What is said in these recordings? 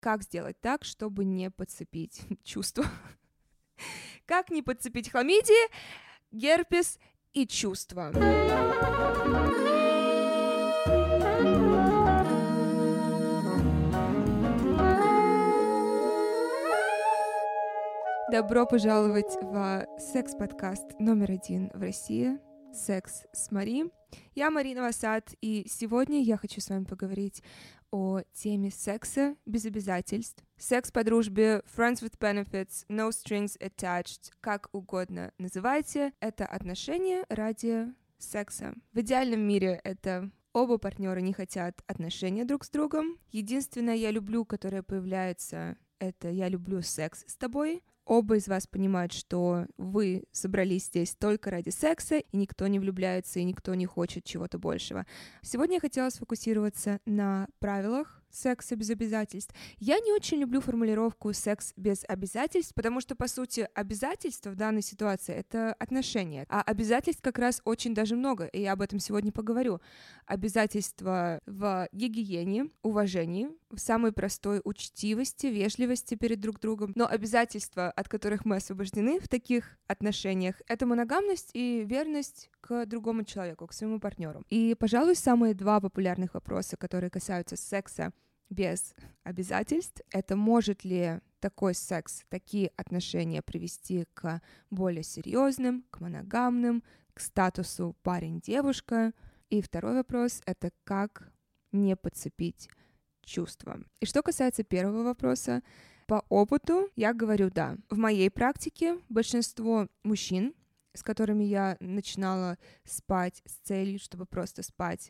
как сделать так, чтобы не подцепить чувства. Как не подцепить хламидии, герпес и чувства. Добро пожаловать в секс-подкаст номер 1 в России «Секс с Мари». Я Марина Васад, и сегодня я хочу с вами поговорить о теме секса без обязательств. Секс по дружбе, friends with benefits, no strings attached, как угодно называйте. Это отношения ради секса. В идеальном мире это оба партнера не хотят отношения друг с другом. Единственное «я люблю», которое появляется, это «я люблю секс с тобой». Оба из вас понимают, что вы собрались здесь только ради секса, и никто не влюбляется, и никто не хочет чего-то большего. Сегодня я хотела сфокусироваться на правилах секса без обязательств. Я не очень люблю формулировку «секс без обязательств», потому что, по сути, обязательства в данной ситуации — это отношения, а обязательств как раз очень даже много, и я об этом сегодня поговорю. Обязательства в гигиене, уважении, в самой простой учтивости, вежливости перед друг другом, но обязательства, от которых мы освобождены в таких отношениях, это моногамность и верность к другому человеку, к своему партнеру. И, пожалуй, самые два популярных вопроса, которые касаются секса без обязательств, это может ли такой секс, такие отношения привести к более серьезным, к моногамным, к статусу парень-девушка. И второй вопрос — это как не подцепить чувства. И что касается первого вопроса, по опыту я говорю да. В моей практике большинство мужчин, с которыми я начинала спать с целью, чтобы просто спать,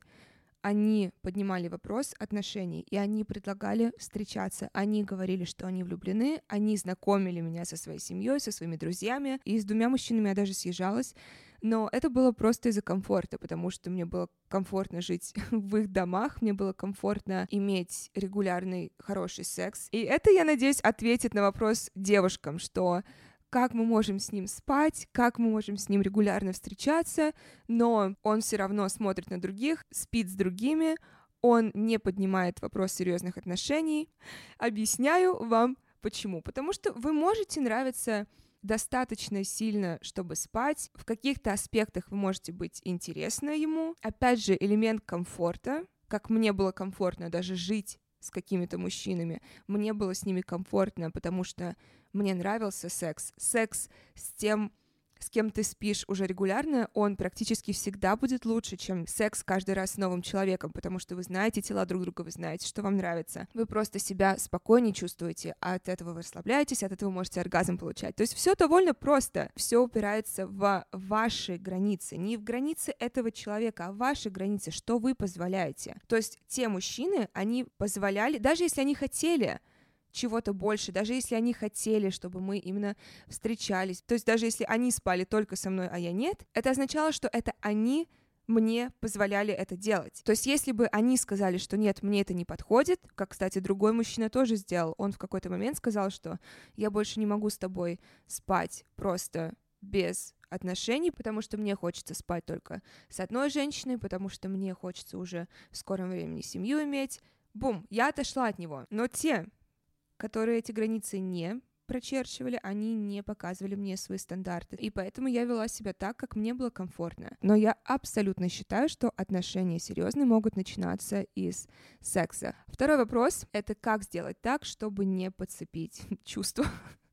они поднимали вопрос отношений, и они предлагали встречаться. Они говорили, что они влюблены, они знакомили меня со своей семьей, со своими друзьями, и с двумя мужчинами я даже съезжалась. Но это было просто из-за комфорта, потому что мне было комфортно жить в их домах, мне было комфортно иметь регулярный хороший секс. И это, я надеюсь, ответит на вопрос девушкам, что как мы можем с ним спать, как мы можем с ним регулярно встречаться, но он все равно смотрит на других, спит с другими, он не поднимает вопрос серьезных отношений. Объясняю вам почему. Потому что вы можете нравиться достаточно сильно, чтобы спать. В каких-то аспектах вы можете быть интересны ему. Опять же, элемент комфорта. Как мне было комфортно даже жить с какими-то мужчинами. Мне было с ними комфортно, потому что мне нравился секс. Секс с тем, с кем ты спишь уже регулярно, он практически всегда будет лучше, чем секс каждый раз с новым человеком, потому что вы знаете тела друг друга, вы знаете, что вам нравится. Вы просто себя спокойнее чувствуете, а от этого вы расслабляетесь, от этого можете оргазм получать. То есть все довольно просто. Все упирается в ваши границы. Не в границы этого человека, а в ваши границы, что вы позволяете. То есть те мужчины, они позволяли, даже если они хотели чего-то больше, даже если они хотели, чтобы мы именно встречались, то есть даже если они спали только со мной, а я нет, это означало, что это они мне позволяли это делать. То есть если бы они сказали, что нет, мне это не подходит, как, кстати, другой мужчина тоже сделал, он в какой-то момент сказал, что я больше не могу с тобой спать просто без отношений, потому что мне хочется спать только с одной женщиной, потому что мне хочется уже в скором времени семью иметь. Бум, я отошла от него. Но те, которые эти границы не прочерчивали, они не показывали мне свои стандарты. И поэтому я вела себя так, как мне было комфортно. Но я абсолютно считаю, что отношения серьезные могут начинаться из секса. Второй вопрос — это как сделать так, чтобы не подцепить чувства.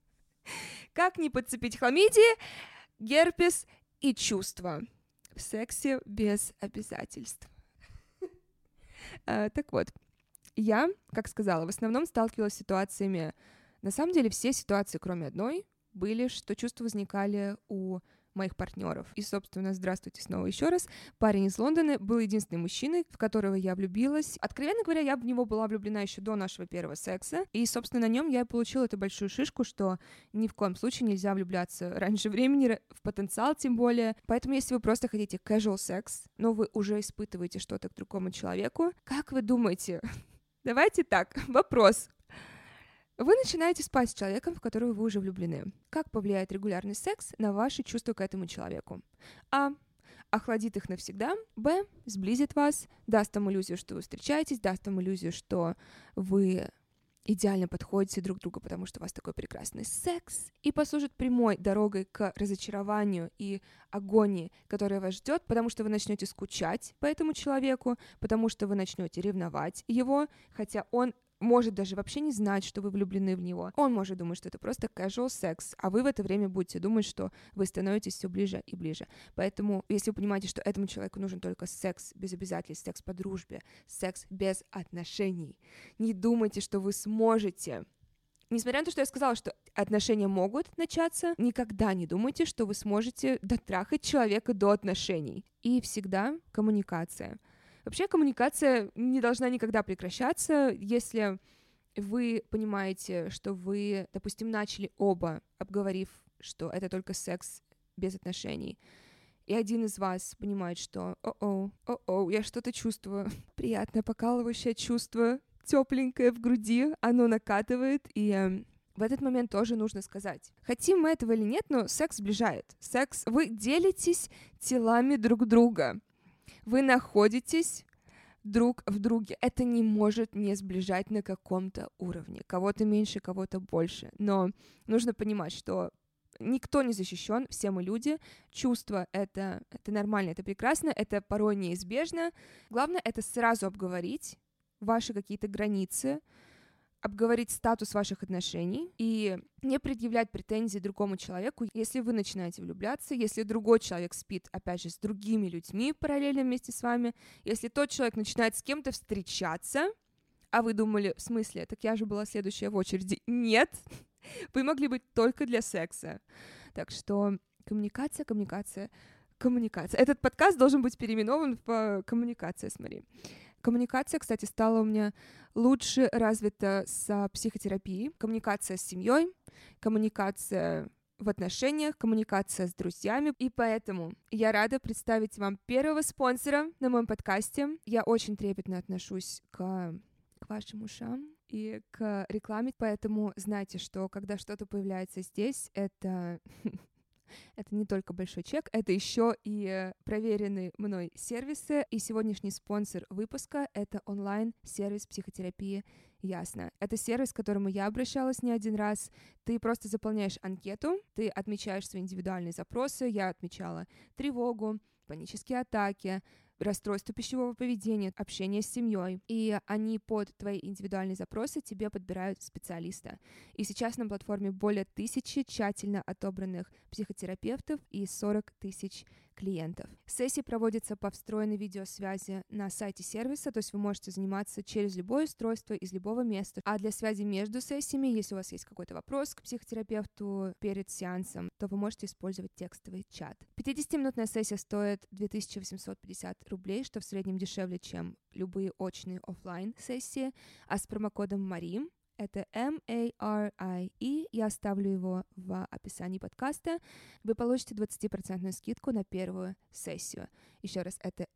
Как не подцепить хламидии, герпес и чувства в сексе без обязательств. Так вот, я, как сказала, в основном сталкивалась с ситуациями. На самом деле все ситуации, кроме одной, были, что чувства возникали у моих партнеров. И, собственно, здравствуйте снова еще раз. Парень из Лондона был единственным мужчиной, в которого я влюбилась. Откровенно говоря, я в него была влюблена еще до нашего первого секса. И, собственно, на нем я и получила эту большую шишку, что ни в коем случае нельзя влюбляться раньше времени, в потенциал тем более. Поэтому, если вы просто хотите casual секс, но вы уже испытываете что-то к другому человеку, как вы думаете? Давайте так, вопрос. Вы начинаете спать с человеком, в которого вы уже влюблены. Как повлияет регулярный секс на ваши чувства к этому человеку? А. Охладит их навсегда. Б. Сблизит вас, даст вам иллюзию, что вы встречаетесь, даст вам иллюзию, что вы идеально подходите друг другу, потому что у вас такой прекрасный секс, и послужит прямой дорогой к разочарованию и агонии, которая вас ждет, потому что вы начнете скучать по этому человеку, потому что вы начнете ревновать его, хотя он может даже вообще не знать, что вы влюблены в него. Он может думать, что это просто casual секс, а вы в это время будете думать, что вы становитесь все ближе и ближе. Поэтому, если вы понимаете, что этому человеку нужен только секс без обязательств, секс по дружбе, секс без отношений, не думайте, что вы сможете. Несмотря на то, что я сказала, что отношения могут начаться, никогда не думайте, что вы сможете дотрахать человека до отношений. И всегда коммуникация. Вообще коммуникация не должна никогда прекращаться, если вы понимаете, что вы, допустим, начали оба, обговорив, что это только секс без отношений, и один из вас понимает, что о-о, я что-то чувствую, приятное покалывающее чувство, тепленькое в груди, оно накатывает, и в этот момент тоже нужно сказать, хотим мы этого или нет, но секс сближает. Секс, вы делитесь телами друг друга. Вы находитесь друг в друге. Это не может не сближать на каком-то уровне. Кого-то меньше, кого-то больше. Но нужно понимать, что никто не защищен, все мы люди. Чувства — это нормально, это прекрасно, это порой неизбежно. Главное — это сразу обговорить ваши какие-то границы, обговорить статус ваших отношений и не предъявлять претензий другому человеку, если вы начинаете влюбляться, если другой человек спит, опять же, с другими людьми параллельно вместе с вами, если тот человек начинает с кем-то встречаться, а вы думали, в смысле, так я же была следующая в очереди. Нет, вы могли быть только для секса. Так что коммуникация. Этот подкаст должен быть переименован в «Коммуникация с Мари». Коммуникация, кстати, стала у меня лучше развита с психотерапией. Коммуникация с семьей, коммуникация в отношениях, коммуникация с друзьями. И поэтому я рада представить вам первого спонсора на моем подкасте. Я очень трепетно отношусь к вашим ушам и к рекламе, поэтому знайте, что когда что-то появляется здесь, это не только большой чек, это еще и проверенные мной сервисы. И сегодняшний спонсор выпуска — это онлайн-сервис психотерапии «Ясно». Это сервис, к которому я обращалась не один раз. Ты просто заполняешь анкету, ты отмечаешь свои индивидуальные запросы. Я отмечала тревогу, панические атаки, расстройство пищевого поведения, общение с семьей. И они под твои индивидуальные запросы тебе подбирают специалиста. И сейчас на платформе более 1000 тщательно отобранных психотерапевтов и 40 тысяч клиентов. Сессии проводятся по встроенной видеосвязи на сайте сервиса, то есть вы можете заниматься через любое устройство из любого места. А для связи между сессиями, если у вас есть какой-то вопрос к психотерапевту перед сеансом, то вы можете использовать текстовый чат. 50-минутная сессия стоит 2850 рублей, что в среднем дешевле, чем любые очные офлайн сессии, а с промокодом МАРИ, это MARIE, я оставлю его в описании подкаста, вы получите 20% скидку на первую сессию. Еще раз, это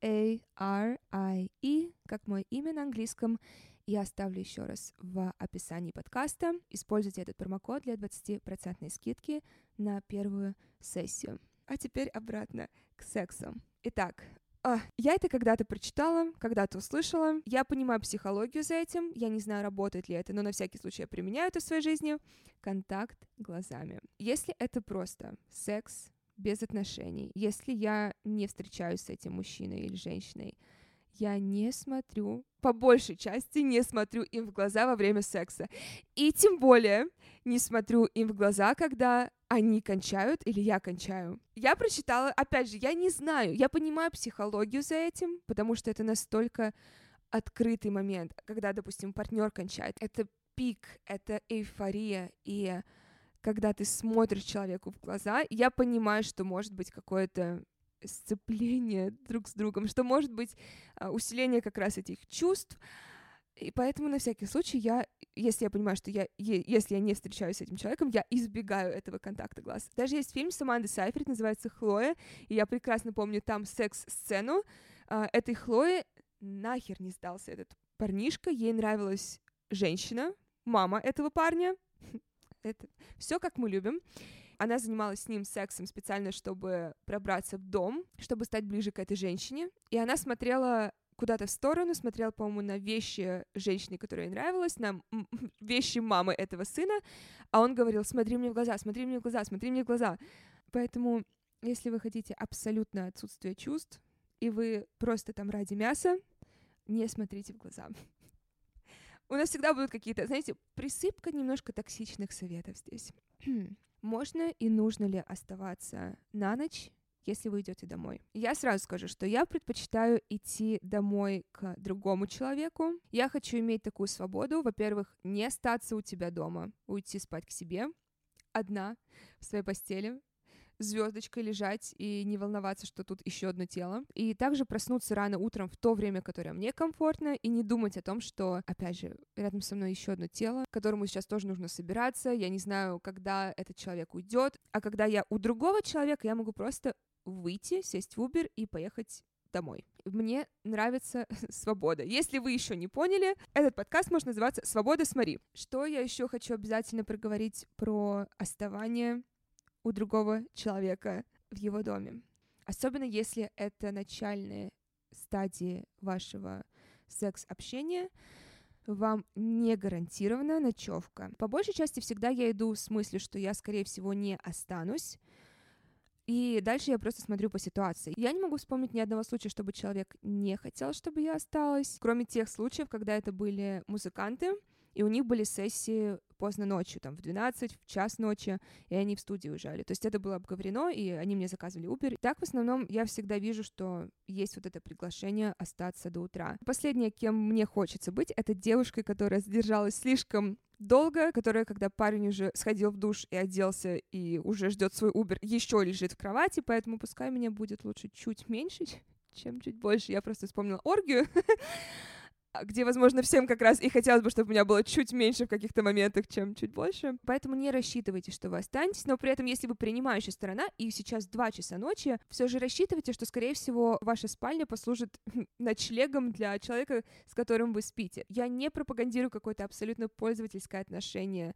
MARIE, как мое имя на английском. Я оставлю еще раз в описании подкаста. Используйте этот промокод для 20% скидки на первую сессию. А теперь обратно к сексу. Итак, я это когда-то прочитала, когда-то услышала. Я понимаю психологию за этим. Я не знаю, работает ли это, но на всякий случай я применяю это в своей жизни. Контакт глазами. Если это просто секс без отношений, если я не встречаюсь с этим мужчиной или женщиной, я не смотрю, по большей части не смотрю им в глаза во время секса. И тем более не смотрю им в глаза, когда они кончают или я кончаю. Я прочитала, опять же, я не знаю, я понимаю психологию за этим, потому что это настолько открытый момент, когда, допустим, партнер кончает. Это пик, это эйфория, и когда ты смотришь человеку в глаза, я понимаю, что может быть какое-то сцепление друг с другом, что может быть усиление как раз этих чувств. И поэтому на всякий случай если я понимаю, что если я не встречаюсь с этим человеком, я избегаю этого контакта глаз. Даже есть фильм с Амандой Сайфрид, называется «Хлоя», и я прекрасно помню там секс-сцену. Этой Хлое нахер не сдался этот парнишка, ей нравилась женщина, мама этого парня. Это все как мы любим. Она занималась с ним сексом специально, чтобы пробраться в дом, чтобы стать ближе к этой женщине. И она смотрела куда-то в сторону, смотрел, по-моему, на вещи женщины, которая ей нравилась, на вещи мамы этого сына, а он говорил: смотри мне в глаза, смотри мне в глаза, смотри мне в глаза. Поэтому, если вы хотите абсолютно отсутствие чувств, и вы просто там ради мяса, не смотрите в глаза. У нас всегда будут какие-то, знаете, присыпка немножко токсичных советов здесь. Можно и нужно ли оставаться на ночь, если вы идете домой? Я сразу скажу, что я предпочитаю идти домой к другому человеку. Я хочу иметь такую свободу, во-первых, не остаться у тебя дома, уйти спать к себе, одна, в своей постели, звездочкой лежать и не волноваться, что тут еще одно тело. И также проснуться рано утром в то время, которое мне комфортно, и не думать о том, что, опять же, рядом со мной еще одно тело, к которому сейчас тоже нужно собираться. Я не знаю, когда этот человек уйдет. А когда я у другого человека, я могу просто выйти, сесть в Uber и поехать домой. Мне нравится свобода. Если вы еще не поняли, этот подкаст может называться «Свобода с Мари». Что я еще хочу обязательно проговорить про оставание у другого человека в его доме. Особенно если это начальные стадии вашего секс-общения, вам не гарантирована ночевка. По большей части всегда я иду с мыслью, что я, скорее всего, не останусь, и дальше я просто смотрю по ситуации. Я не могу вспомнить ни одного случая, чтобы человек не хотел, чтобы я осталась, кроме тех случаев, когда это были музыканты, и у них были сессии поздно ночью, там, в 12, в час ночи, и они в студию уезжали. То есть это было обговорено, и они мне заказывали Uber. Так, в основном, я всегда вижу, что есть вот это приглашение остаться до утра. Последнее, кем мне хочется быть, это девушкой, которая задержалась слишком долго, которая, когда парень уже сходил в душ и оделся, и уже ждет свой Uber, еще лежит в кровати, поэтому пускай меня будет лучше чуть меньше, чем чуть больше. Я просто вспомнила оргию, где, возможно, всем как раз и хотелось бы, чтобы у меня было чуть меньше в каких-то моментах, чем чуть больше. Поэтому не рассчитывайте, что вы останетесь, но при этом, если вы принимающая сторона, и сейчас 2 часа ночи, все же рассчитывайте, что, скорее всего, ваша спальня послужит ночлегом для человека, с которым вы спите. Я не пропагандирую какое-то абсолютно пользовательское отношение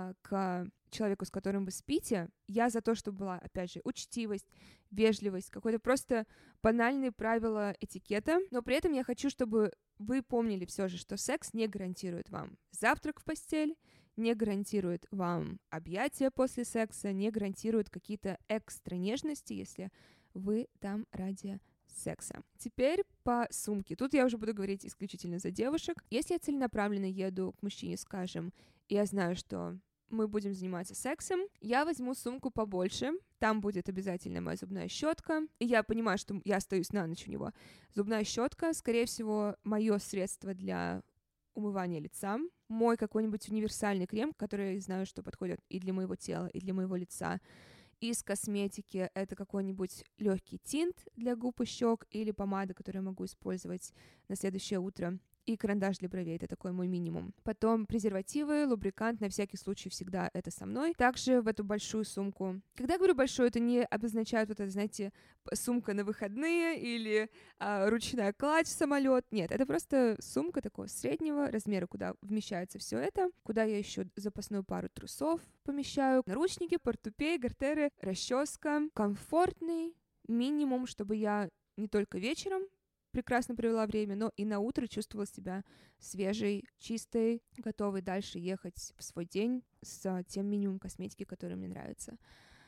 к человеку, с которым вы спите. Я за то, чтобы была, опять же, учтивость, вежливость, какое-то просто банальные правила этикета, но при этом я хочу, чтобы вы помнили все же, что секс не гарантирует вам завтрак в постель, не гарантирует вам объятия после секса, не гарантирует какие-то экстра нежности, если вы там ради секса. Теперь по сумке. Тут я уже буду говорить исключительно за девушек. Если я целенаправленно еду к мужчине, скажем, и я знаю, что мы будем заниматься сексом, я возьму сумку побольше, там будет обязательно моя зубная щетка, и я понимаю, что я остаюсь на ночь у него. Зубная щетка, скорее всего, мое средство для умывания лица, мой какой-нибудь универсальный крем, который я знаю, что подходит и для моего тела, и для моего лица. Из косметики это какой-нибудь легкий тинт для губ и щек или помада, которую я могу использовать на следующее утро. И карандаш для бровей, это такой мой минимум. Потом презервативы, лубрикант, на всякий случай всегда это со мной. Также в эту большую сумку. Когда я говорю большую, это не обозначает вот это, знаете, сумка на выходные или ручная кладь в самолет. Нет, это просто сумка такого среднего размера, куда вмещается все это, куда я еще запасную пару трусов помещаю, наручники, портупей, гартеры, расческа, комфортный минимум, чтобы я не только вечером прекрасно провела время, но и на утро чувствовала себя свежей, чистой, готовой дальше ехать в свой день с тем минимумом косметики, который мне нравится.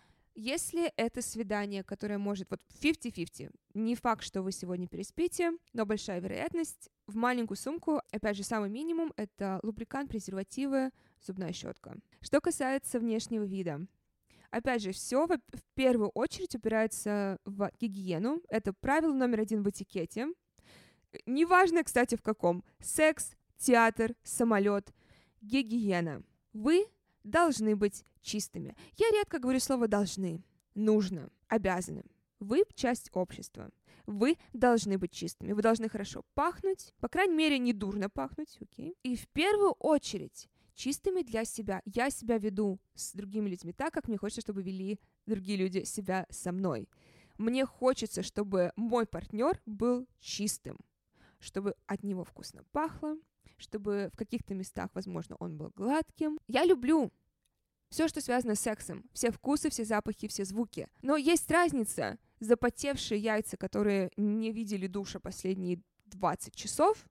Если это свидание, которое может вот 50-50, не факт, что вы сегодня переспите, но большая вероятность, в маленькую сумку, опять же, самый минимум — это лубрикант, презервативы, зубная щетка. Что касается внешнего вида, опять же, все в первую очередь упирается в гигиену. Это правило номер 1 в этикете. Неважно, кстати, в каком. Секс, театр, самолет, гигиена. Вы должны быть чистыми. Я редко говорю слово «должны». Нужно, обязаны. Вы часть общества. Вы должны быть чистыми. Вы должны хорошо пахнуть. По крайней мере, не дурно пахнуть. Окей? И в первую очередь чистыми для себя. Я себя веду с другими людьми так, как мне хочется, чтобы вели другие люди себя со мной. Мне хочется, чтобы мой партнер был чистым, чтобы от него вкусно пахло, чтобы в каких-то местах, возможно, он был гладким. Я люблю все, что связано с сексом, все вкусы, все запахи, все звуки. Но есть разница. Запотевшие яйца, которые не видели душа последние 20 часов,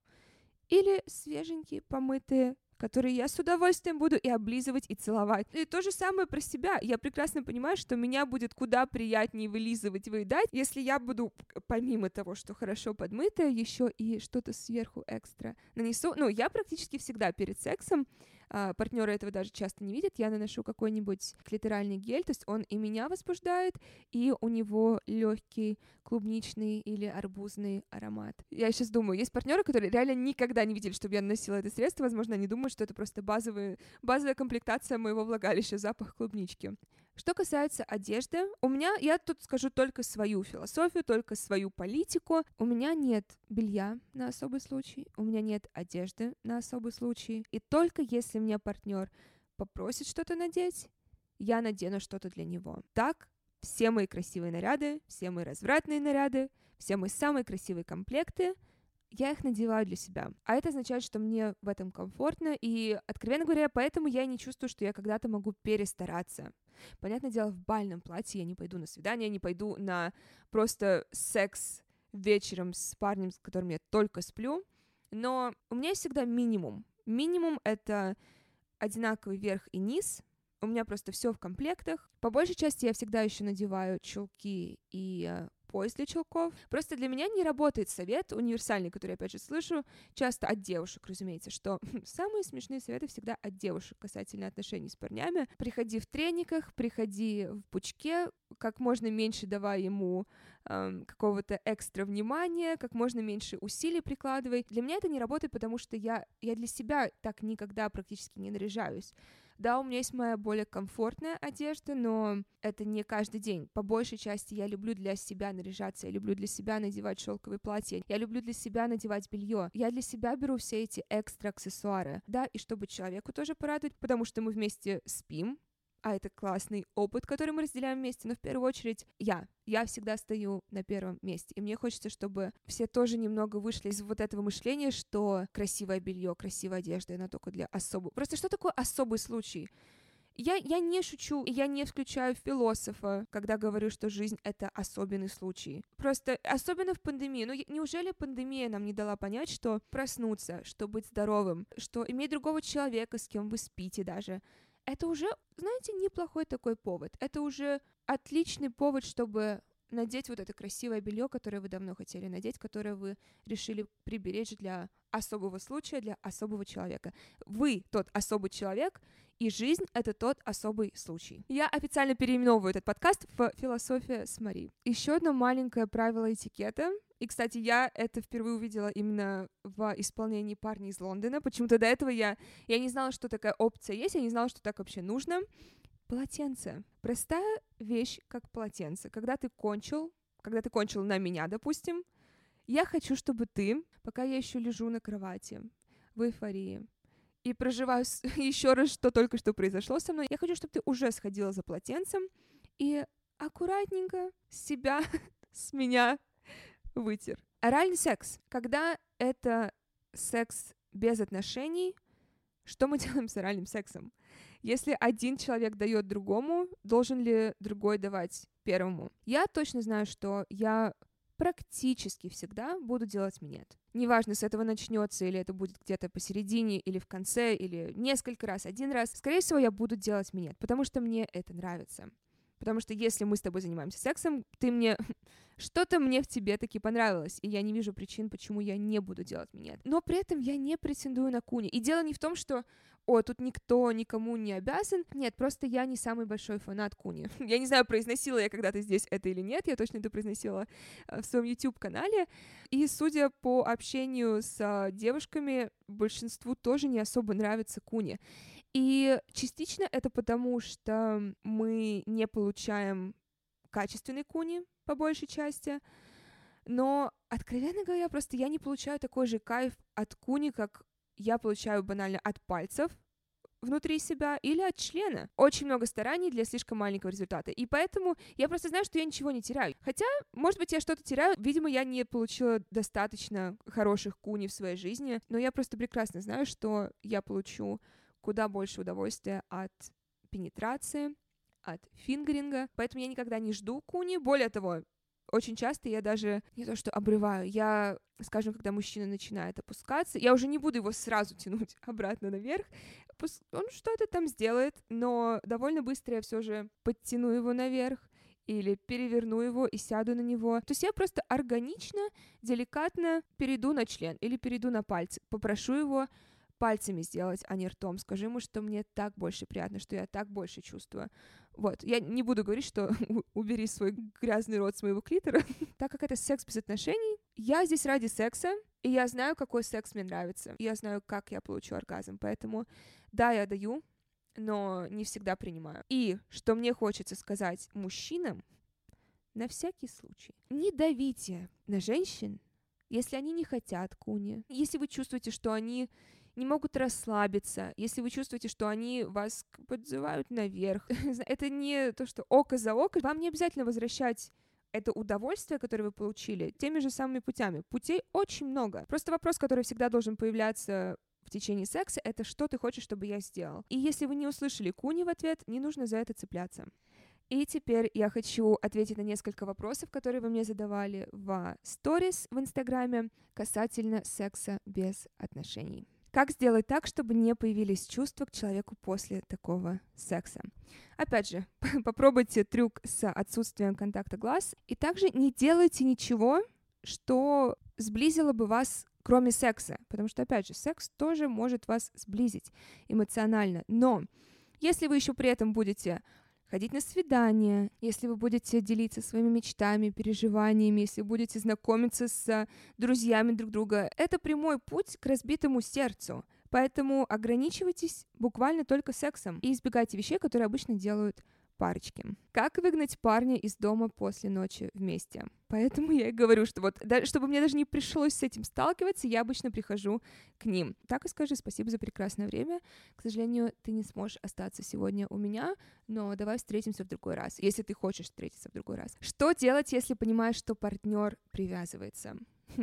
или свеженькие, помытые, которые я с удовольствием буду и облизывать, и целовать. И то же самое про себя. Я прекрасно понимаю, что меня будет куда приятнее вылизывать, выедать, если я буду, помимо того, что хорошо подмытая, еще и что-то сверху экстра нанесу. Ну, я практически всегда перед сексом, партнеры этого даже часто не видят, я наношу какой-нибудь клиторальный гель, то есть он и меня возбуждает, и у него легкий клубничный или арбузный аромат. Я сейчас думаю, есть партнеры, которые реально никогда не видели, чтобы я наносила это средство, возможно, они думают, что это просто базовая комплектация моего влагалища, запах клубнички. Что касается одежды, я тут скажу только свою философию, только свою политику. У меня нет белья на особый случай, у меня нет одежды на особый случай. И только если мне партнер попросит что-то надеть, я надену что-то для него. Так, все мои красивые наряды, все мои развратные наряды, все мои самые красивые комплекты, я их надеваю для себя. А это означает, что мне в этом комфортно, и, откровенно говоря, поэтому я не чувствую, что я когда-то могу перестараться. Понятное дело, в бальном платье я не пойду на свидание, не пойду на просто секс вечером с парнем, с которым я только сплю, но у меня есть всегда минимум. Минимум — это одинаковый верх и низ, у меня просто все в комплектах. По большей части я всегда еще надеваю чулки и пояс для чулков. Просто для меня не работает совет универсальный, который я опять же слышу часто от девушек, разумеется, что самые смешные советы всегда от девушек касательно отношений с парнями. Приходи в трениках, приходи в пучке, как можно меньше давай ему какого-то экстра внимания, как можно меньше усилий прикладывай. Для меня это не работает, потому что я для себя так никогда практически не наряжаюсь. Да, у меня есть моя более комфортная одежда, но это не каждый день. По большей части я люблю для себя наряжаться, я люблю для себя надевать шелковые платья, я люблю для себя надевать белье. Я для себя беру все эти экстра аксессуары. Да, и чтобы человеку тоже порадовать, потому что мы вместе спим, а это классный опыт, который мы разделяем вместе, но в первую очередь я всегда стою на первом месте, и мне хочется, чтобы все тоже немного вышли из вот этого мышления, что красивое белье, красивая одежда, она только для особого. Просто что такое особый случай? Я не шучу, я не включаю философа, когда говорю, что жизнь — это особенный случай. Просто особенно в пандемии. Ну, неужели пандемия нам не дала понять, что проснуться, что быть здоровым, что иметь другого человека, с кем вы спите даже, это уже, знаете, неплохой такой повод. Это уже отличный повод, чтобы надеть вот это красивое белье, которое вы давно хотели надеть, которое вы решили приберечь для особого случая, для особого человека. Вы тот особый человек, и жизнь — это тот особый случай. Я официально переименовываю этот подкаст в «Философия с Мари». Еще одно маленькое правило этикета. И, кстати, я это впервые увидела именно в исполнении парня из Лондона. Почему-то до этого я не знала, что такая опция есть, я не знала, что так вообще нужно. Полотенце. Простая вещь, как полотенце. Когда ты кончил на меня, допустим, я хочу, чтобы ты, пока я еще лежу на кровати в эйфории и проживаю еще раз, что только что произошло со мной, я хочу, чтобы ты уже сходила за полотенцем и аккуратненько себя с меня вытер. Оральный секс. Когда это секс без отношений, что мы делаем с оральным сексом? Если один человек дает другому, должен ли другой давать первому? Я точно знаю, что я практически всегда буду делать минет. Неважно, с этого начнется, или это будет где-то посередине, или в конце, или несколько раз, один раз. Скорее всего, я буду делать минет, потому что мне это нравится. Потому что если мы с тобой занимаемся сексом, что-то мне в тебе таки понравилось, и я не вижу причин, почему я не буду делать минет. Но при этом я не претендую на куни. И дело не в том, что тут никто никому не обязан. Нет, просто я не самый большой фанат куни. Я не знаю, произносила я когда-то здесь это или нет, я точно это произносила в своем YouTube-канале. И судя по общению с девушками, большинству тоже не особо нравится куни. И частично это потому, что мы не получаем качественный куни, по большей части, но, откровенно говоря, просто я не получаю такой же кайф от куни, как я получаю банально от пальцев внутри себя или от члена. Очень много стараний для слишком маленького результата. И поэтому я просто знаю, что я ничего не теряю. Хотя, может быть, я что-то теряю. Видимо, я не получила достаточно хороших куни в своей жизни, но я просто прекрасно знаю, что я получу куда больше удовольствия от пенетрации, от фингеринга. Поэтому я никогда не жду куни. Более того, очень часто я даже не то что обрываю, я, скажем, когда мужчина начинает опускаться, я уже не буду его сразу тянуть обратно наверх, он что-то там сделает, но довольно быстро я все же подтяну его наверх, или переверну его и сяду на него. То есть я просто органично, деликатно перейду на член или перейду на пальцы, попрошу его пальцами сделать, а не ртом. Скажу ему, что мне так больше приятно, что я так больше чувствую. Вот. Я не буду говорить, что убери свой грязный рот с моего клитора. Так как это секс без отношений, я здесь ради секса, и я знаю, какой секс мне нравится. Я знаю, как я получу оргазм. Поэтому, да, я даю, но не всегда принимаю. И что мне хочется сказать мужчинам, на всякий случай, не давите на женщин, если они не хотят куни. Если вы чувствуете, что они не могут расслабиться, если вы чувствуете, что они вас подзывают наверх. Это не то, что око за око. Вам не обязательно возвращать это удовольствие, которое вы получили, теми же самыми путями. Путей очень много. Просто вопрос, который всегда должен появляться в течение секса, это что ты хочешь, чтобы я сделал. И если вы не услышали куни в ответ, не нужно за это цепляться. И теперь я хочу ответить на несколько вопросов, которые вы мне задавали в сторис в Инстаграме касательно секса без отношений. Как сделать так, чтобы не появились чувства к человеку после такого секса? Опять же, попробуйте трюк с отсутствием контакта глаз. И также не делайте ничего, что сблизило бы вас, кроме секса. Потому что, опять же, секс тоже может вас сблизить эмоционально. Но если вы еще при этом будете ходить на свидания, если вы будете делиться своими мечтами, переживаниями, если будете знакомиться с друзьями друг друга, это прямой путь к разбитому сердцу. Поэтому ограничивайтесь буквально только сексом и избегайте вещей, которые обычно делают парочки. Как выгнать парня из дома после ночи вместе? Поэтому я и говорю, что вот, чтобы мне даже не пришлось с этим сталкиваться, я обычно прихожу к ним. Так и скажи: спасибо за прекрасное время. К сожалению, ты не сможешь остаться сегодня у меня, но давай встретимся в другой раз, если ты хочешь встретиться в другой раз. Что делать, если понимаешь, что партнер привязывается?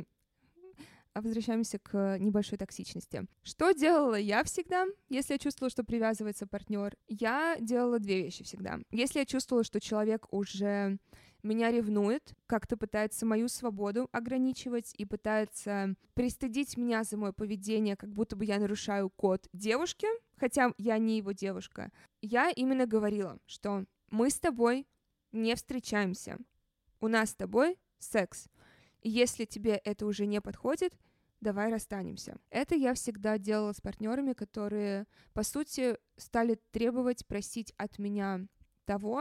Возвращаемся к небольшой токсичности. Что делала я всегда, если я чувствовала, что привязывается партнер? Я делала две вещи всегда. Если я чувствовала, что человек уже меня ревнует, как-то пытается мою свободу ограничивать и пытается пристыдить меня за мое поведение, как будто бы я нарушаю код девушки, хотя я не его девушка, я именно говорила, что мы с тобой не встречаемся, у нас с тобой секс. И если тебе это уже не подходит, давай расстанемся. Это я всегда делала с партнерами, которые, по сути, стали требовать, просить от меня того,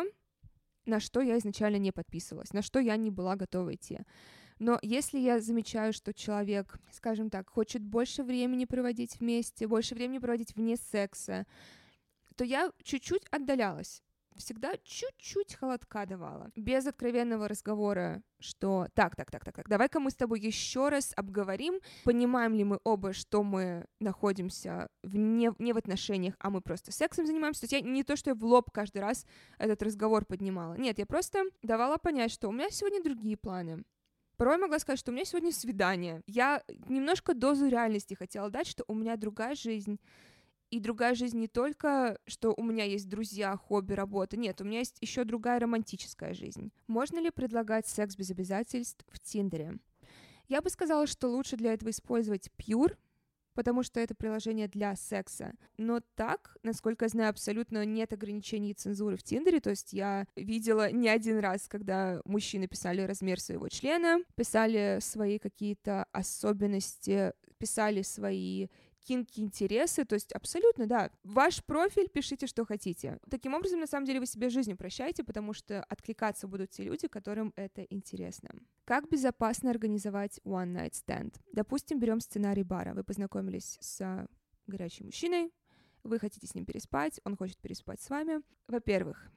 на что я изначально не подписывалась, на что я не была готова идти. Но если я замечаю, что человек, скажем так, хочет больше времени проводить вместе, больше времени проводить вне секса, то я чуть-чуть отдалялась. Всегда чуть-чуть холодка давала. Без откровенного разговора, что так, давай-ка мы с тобой еще раз обговорим, понимаем ли мы оба, что мы находимся не в отношениях, а мы просто сексом занимаемся. То есть я не то, что я в лоб каждый раз этот разговор поднимала. Нет, я просто давала понять, что у меня сегодня другие планы. Порой могла сказать, что у меня сегодня свидание. Я немножко дозу реальности хотела дать, что у меня другая жизнь. И другая жизнь не только, что у меня есть друзья, хобби, работа. Нет, у меня есть еще другая романтическая жизнь. Можно ли предлагать секс без обязательств в Тиндере? Я бы сказала, что лучше для этого использовать Pure, потому что это приложение для секса. Но так, насколько я знаю, абсолютно нет ограничений и цензуры в Тиндере. То есть я видела не один раз, когда мужчины писали размер своего члена, писали свои какие-то особенности, писали свои кинки-интересы, то есть абсолютно, да. Ваш профиль, пишите, что хотите. Таким образом, на самом деле, вы себе жизнь упрощаете, потому что откликаться будут те люди, которым это интересно. Как безопасно организовать one night stand? Допустим, берем сценарий бара. Вы познакомились с горячим мужчиной, вы хотите с ним переспать, он хочет переспать с вами. Во-первых,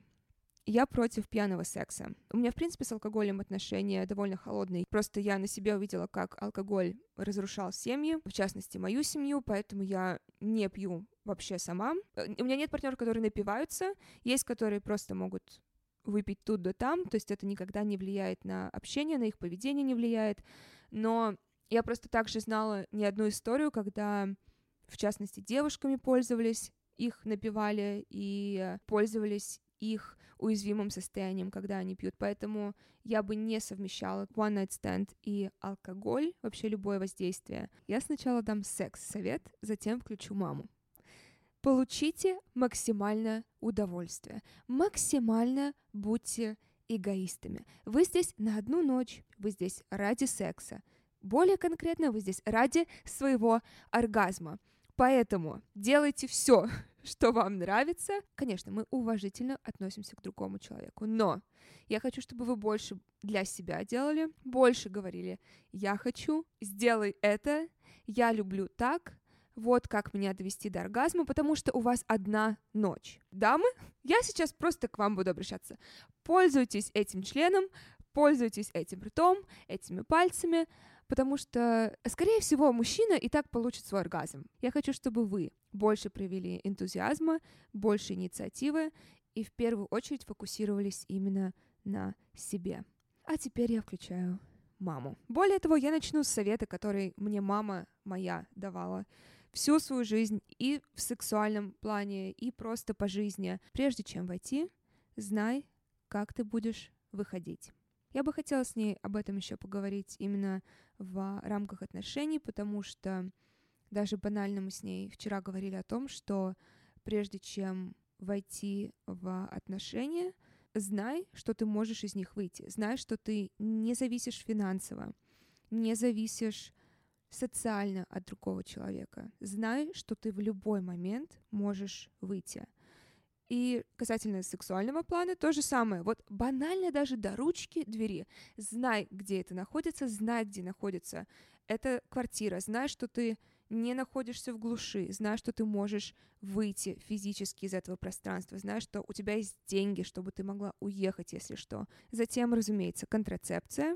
я против пьяного секса. У меня, в принципе, с алкоголем отношения довольно холодные. Просто я на себе увидела, как алкоголь разрушал семьи, в частности, мою семью, поэтому я не пью вообще сама. У меня нет партнеров, которые напиваются. Есть, которые просто могут выпить тут да там, то есть это никогда не влияет на общение, на их поведение не влияет. Но я просто также знала не одну историю, когда, в частности, девушками пользовались, их напивали и пользовались их уязвимым состоянием, когда они пьют. Поэтому я бы не совмещала one night stand и алкоголь, вообще любое воздействие. Я сначала дам секс-совет, затем включу маму. Получите максимальное удовольствие. Максимально будьте эгоистами. Вы здесь на одну ночь, вы здесь ради секса. Более конкретно, вы здесь ради своего оргазма. Поэтому делайте все, что вам нравится. Конечно, мы уважительно относимся к другому человеку, но я хочу, чтобы вы больше для себя делали, больше говорили «я хочу», «сделай это», «я люблю так», вот как меня довести до оргазма, потому что у вас одна ночь. Дамы, я сейчас просто к вам буду обращаться. Пользуйтесь этим членом, пользуйтесь этим ртом, этими пальцами, потому что, скорее всего, мужчина и так получит свой оргазм. Я хочу, чтобы вы больше проявили энтузиазма, больше инициативы и в первую очередь фокусировались именно на себе. А теперь я включаю маму. Более того, я начну с совета, который мне мама моя давала всю свою жизнь и в сексуальном плане, и просто по жизни. Прежде чем войти, знай, как ты будешь выходить. Я бы хотела с ней об этом еще поговорить именно в рамках отношений, потому что даже банально мы с ней вчера говорили о том, что прежде чем войти в отношения, знай, что ты можешь из них выйти. Знай, что ты не зависишь финансово, не зависишь социально от другого человека. Знай, что ты в любой момент можешь выйти. И касательно сексуального плана то же самое. Вот банально даже до ручки двери. Знай, где это находится, знай, где находится эта квартира. Знай, что ты не находишься в глуши. Знай, что ты можешь выйти физически из этого пространства. Знай, что у тебя есть деньги, чтобы ты могла уехать, если что. Затем, разумеется, контрацепция.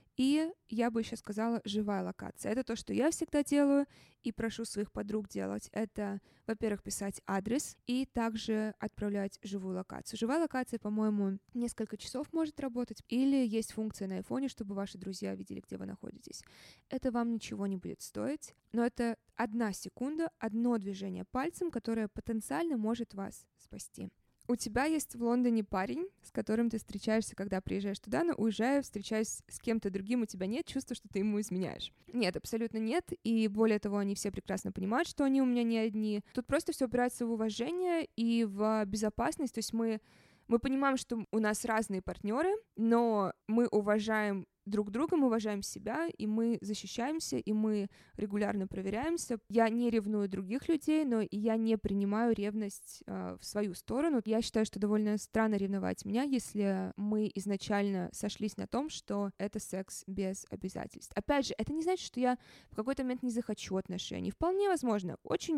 И я бы еще сказала живая локация. Это то, что я всегда делаю и прошу своих подруг делать. Это, во-первых, писать адрес и также отправлять живую локацию. Живая локация, по-моему, несколько часов может работать. Или есть функция на айфоне, чтобы ваши друзья видели, где вы находитесь. Это вам ничего не будет стоить, но это 1 секунда, одно движение пальцем, которое потенциально может вас спасти. У тебя есть в Лондоне парень, с которым ты встречаешься, когда приезжаешь туда, но уезжая, встречаясь с кем-то другим, у тебя нет чувства, что ты ему изменяешь. Нет, абсолютно нет, и более того, они все прекрасно понимают, что они у меня не одни. Тут просто все опирается в уважение и в безопасность, то есть мы понимаем, что у нас разные партнеры, но мы уважаем друг друга, мы уважаем себя, и мы защищаемся, и мы регулярно проверяемся. Я не ревную других людей, но и я не принимаю ревность в свою сторону. Я считаю, что довольно странно ревновать меня, если мы изначально сошлись на том, что это секс без обязательств. Опять же, это не значит, что я в какой-то момент не захочу отношений. Вполне возможно.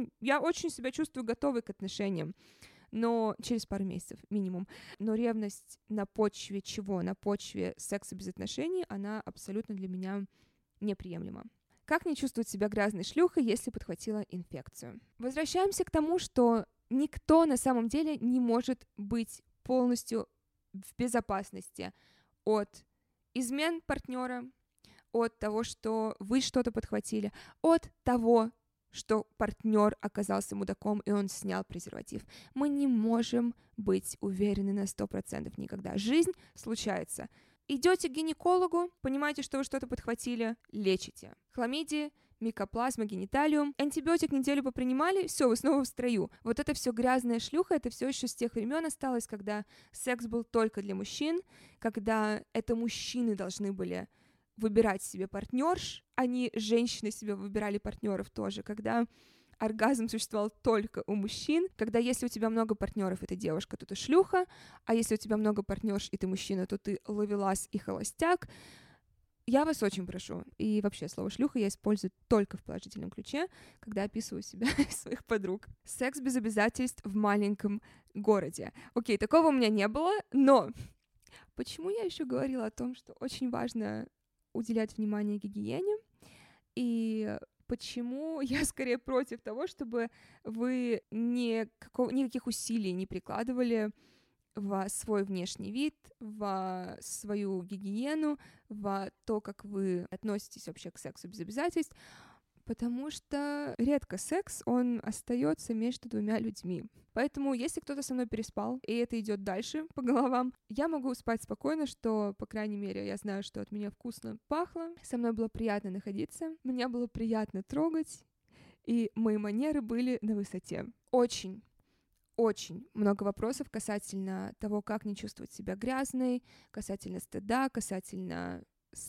Я очень себя чувствую готовой к отношениям, но через пару месяцев минимум. Но ревность на почве чего? На почве секса без отношений, она абсолютно для меня неприемлема. Как не чувствовать себя грязной шлюхой, если подхватила инфекцию? Возвращаемся к тому, что никто на самом деле не может быть полностью в безопасности от измен партнера, от того, что вы что-то подхватили, от того, что партнер оказался мудаком, и он снял презерватив. Мы не можем быть уверены на 100% никогда. Жизнь случается. Идете к гинекологу, понимаете, что вы что-то подхватили, лечите. Хламидии, микоплазма, гениталиум. Антибиотик неделю попринимали, все, вы снова в строю. Вот это все грязная шлюха, это все еще с тех времен осталось, когда секс был только для мужчин, когда это мужчины должны были выбирать себе партнерш, они, женщины, себе выбирали партнеров тоже, когда оргазм существовал только у мужчин, когда если у тебя много партнеров, и ты девушка, то ты шлюха, а если у тебя много партнерш, и ты мужчина, то ты ловелас и холостяк. Я вас очень прошу, и вообще слово «шлюха» я использую только в положительном ключе, когда описываю себя и своих подруг. Секс без обязательств в маленьком городе. Окей, такого у меня не было, но почему я еще говорила о том, что очень важно уделять внимание гигиене, и почему я скорее против того, чтобы вы никаких усилий не прикладывали в свой внешний вид, в свою гигиену, в то, как вы относитесь вообще к сексу без обязательств, потому что редко секс, он остается между двумя людьми. Поэтому, если кто-то со мной переспал, и это идет дальше по головам, я могу спать спокойно, что, по крайней мере, я знаю, что от меня вкусно пахло, со мной было приятно находиться, мне было приятно трогать, и мои манеры были на высоте. Очень много вопросов касательно того, как не чувствовать себя грязной, касательно стыда, касательно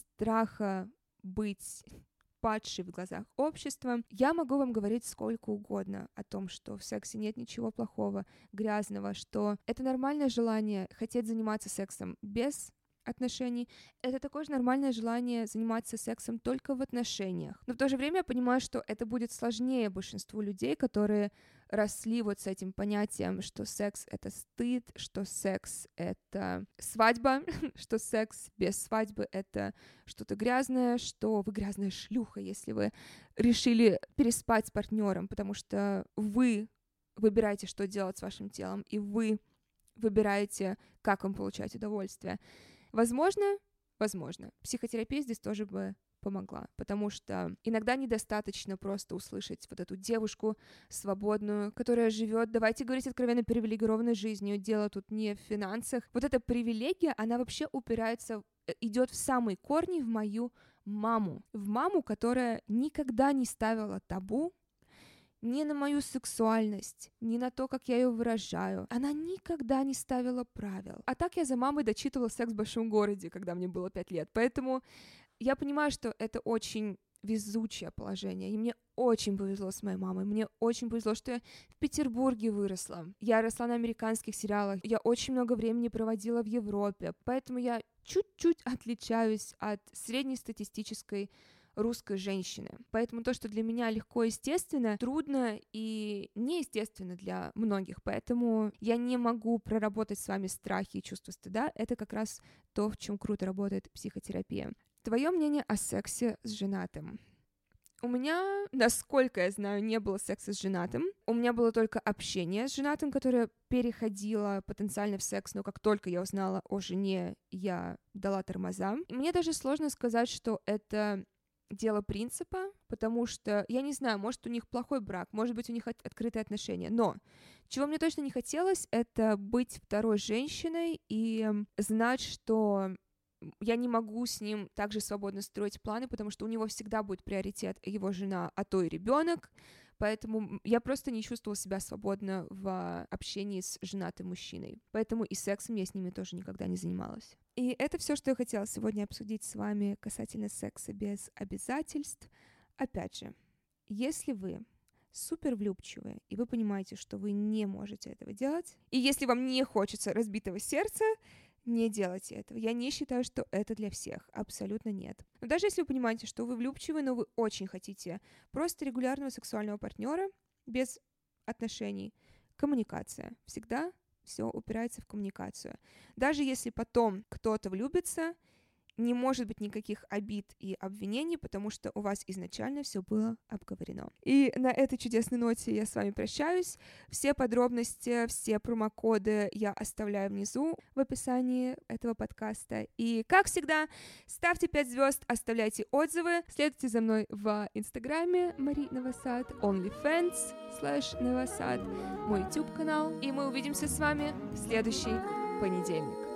страха быть падшей в глазах общества. Я могу вам говорить сколько угодно о том, что в сексе нет ничего плохого, грязного, что это нормальное желание хотеть заниматься сексом без отношений. Это такое же нормальное желание заниматься сексом только в отношениях. Но в то же время я понимаю, что это будет сложнее большинству людей, которые росли вот с этим понятием, что секс — это стыд, что секс — это свадьба, что секс без свадьбы — это что-то грязное, что вы грязная шлюха, если вы решили переспать с партнером, потому что вы выбираете, что делать с вашим телом, и вы выбираете, как вам получать удовольствие. Возможно, психотерапия здесь тоже бы помогла, потому что иногда недостаточно просто услышать вот эту девушку свободную, которая живет, давайте говорить откровенно, привилегированной жизнью, дело тут не в финансах. Вот эта привилегия, она вообще упирается, идет в самые корни в мою маму, которая никогда не ставила табу ни на мою сексуальность, ни на то, как я ее выражаю. Она никогда не ставила правил. А так я за мамой дочитывала «Секс в большом городе», когда мне было 5 лет. Поэтому я понимаю, что это очень везучее положение. И мне очень повезло с моей мамой. Мне очень повезло, что я в Петербурге выросла. Я росла на американских сериалах. Я очень много времени проводила в Европе. Поэтому я чуть-чуть отличаюсь от среднестатистической русской женщины. Поэтому то, что для меня легко и естественно, трудно и неестественно для многих. Поэтому я не могу проработать с вами страхи и чувство стыда. Это как раз то, в чем круто работает психотерапия. Твое мнение о сексе с женатым? У меня, насколько я знаю, не было секса с женатым. У меня было только общение с женатым, которое переходило потенциально в секс, но как только я узнала о жене, я дала тормоза. Мне даже сложно сказать, что это дело принципа, потому что, я не знаю, может, у них плохой брак, может быть, у них открытые отношения, но чего мне точно не хотелось, это быть второй женщиной и знать, что я не могу с ним также свободно строить планы, потому что у него всегда будет приоритет его жена, а то и ребенок. Поэтому я просто не чувствовала себя свободно в общении с женатым мужчиной. Поэтому и сексом я с ними тоже никогда не занималась. И это все, что я хотела сегодня обсудить с вами касательно секса без обязательств. Опять же, если вы супер влюбчивые, и вы понимаете, что вы не можете этого делать, и если вам не хочется разбитого сердца, не делайте этого. Я не считаю, что это для всех. Абсолютно нет. Но даже если вы понимаете, что вы влюбчивы, но вы очень хотите просто регулярного сексуального партнера без отношений, коммуникация. Всегда все упирается в коммуникацию. Даже если потом кто-то влюбится, не может быть никаких обид и обвинений, потому что у вас изначально все было обговорено. И на этой чудесной ноте я с вами прощаюсь. Все подробности, все промокоды я оставляю внизу в описании этого подкаста. И, как всегда, ставьте 5 звезд, оставляйте отзывы, следуйте за мной в Инстаграме Мари Новосад, OnlyFans /Новосад, мой YouTube-канал. И мы увидимся с вами в следующий понедельник.